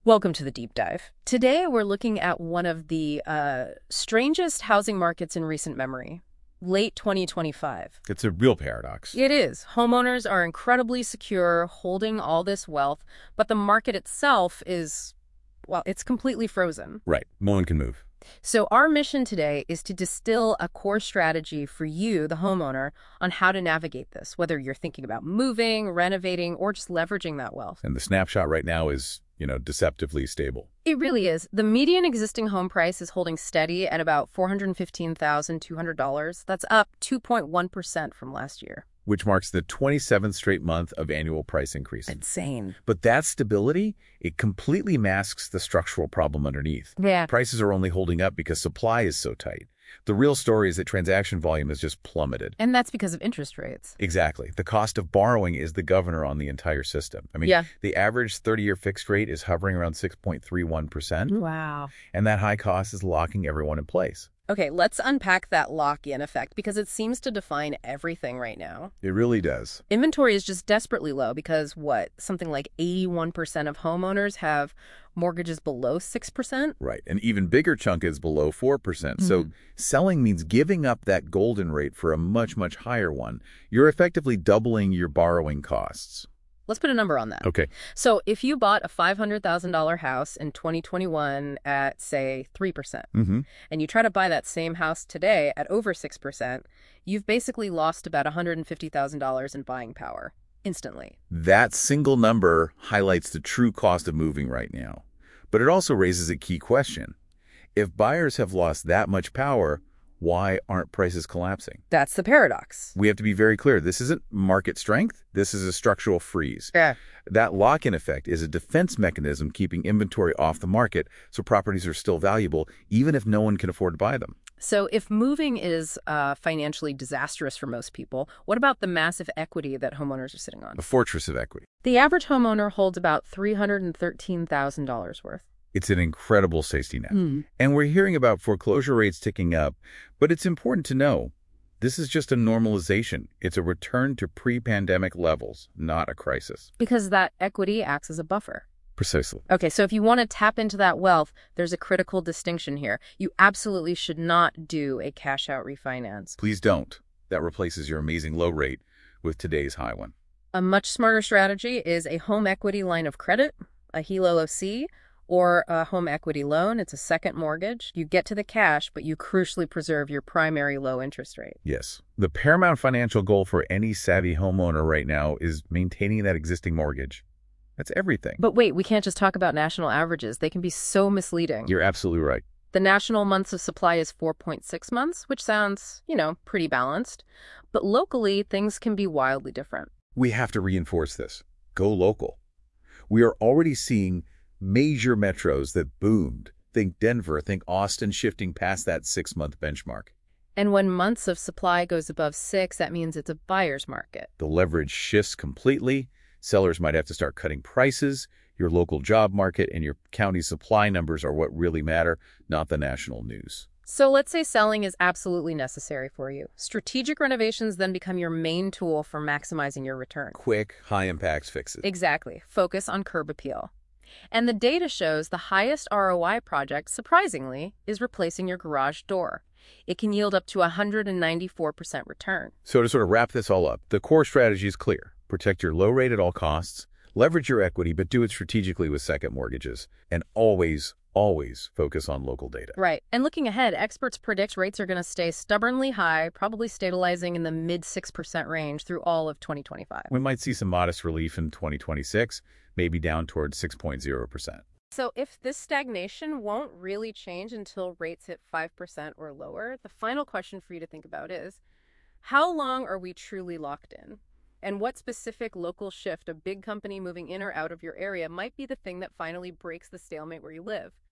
Welcome to the deep dive. Today, we're looking at one of the strangest housing markets in recent memory, late 2025. It's a real paradox. It is. Homeowners are incredibly secure, holding all this wealth, but the market itself is, well, it's completely frozen. Right. No one can move. So our mission today is to distill a core strategy for you, the homeowner, on how to navigate this, whether you're thinking about moving, renovating, or just leveraging that wealth. And the snapshot right now is, deceptively stable. It really is. The median existing home price is holding steady at about $415,200. That's up 2.1% from last year. Which marks the 27th straight month of annual price increases. Insane. But that stability, it completely masks the structural problem underneath. Yeah. Prices are only holding up because supply is so tight. The real story is that transaction volume has just plummeted. And that's because of interest rates. Exactly. The cost of borrowing is the governor on the entire system. The average 30-year fixed rate is hovering around 6.31%. Wow. And that high cost is locking everyone in place. Okay, let's unpack that lock-in effect because it seems to define everything right now. It really does. Inventory is just desperately low because, something like 81% of homeowners have mortgages below 6%? Right. An even bigger chunk is below 4%. So selling means giving up that golden rate for a much, much higher one. You're effectively doubling your borrowing costs. Let's put a number on that. Okay. So if you bought a $500,000 house in 2021 at, say, 3%, and you try to buy that same house today at over 6%, you've basically lost about $150,000 in buying power instantly. That single number highlights the true cost of moving right now. But it also raises a key question. If buyers have lost that much power, why aren't prices collapsing? That's the paradox. We have to be very clear. This isn't market strength. This is a structural freeze. Yeah. That lock-in effect is a defense mechanism keeping inventory off the market so properties are still valuable even if no one can afford to buy them. So if moving is financially disastrous for most people, what about the massive equity that homeowners are sitting on? A fortress of equity. The average homeowner holds about $313,000 worth. It's an incredible safety net. And we're hearing about foreclosure rates ticking up, but it's important to know this is just a normalization. It's a return to pre-pandemic levels, not a crisis. Because that equity acts as a buffer. Precisely. Okay, so if you want to tap into that wealth, there's a critical distinction here. You absolutely should not do a cash-out refinance. Please don't. That replaces your amazing low rate with today's high one. A much smarter strategy is a home equity line of credit, a HELO OC, or a home equity loan. It's a second mortgage. You get to the cash, but you crucially preserve your primary low interest rate. Yes. The paramount financial goal for any savvy homeowner right now is maintaining that existing mortgage. That's everything. But wait, we can't just talk about national averages. They can be so misleading. You're absolutely right. The national months of supply is 4.6 months, which sounds, pretty balanced. But locally, things can be wildly different. We have to reinforce this. Go local. We are already seeing major metros that boomed. Think Denver, think Austin shifting past that 6-month benchmark. And when months of supply goes above 6, that means it's a buyer's market. The leverage shifts completely. Sellers might have to start cutting prices. Your local job market and your county supply numbers are what really matter, not the national news. So let's say selling is absolutely necessary for you. Strategic renovations then become your main tool for maximizing your return. Quick, high-impact fixes. Exactly. Focus on curb appeal. And the data shows the highest ROI project, surprisingly, is replacing your garage door. It can yield up to 194% return. So to sort of wrap this all up, the core strategy is clear. Protect your low rate at all costs, leverage your equity, but do it strategically with second mortgages, and always focus on local data. Right. And looking ahead, experts predict rates are going to stay stubbornly high, probably stabilizing in the mid 6% range through all of 2025. We might see some modest relief in 2026, maybe down towards 6.0%. So if this stagnation won't really change until rates hit 5% or lower, the final question for you to think about is, how long are we truly locked in? And what specific local shift, a big company moving in or out of your area, might be the thing that finally breaks the stalemate where you live?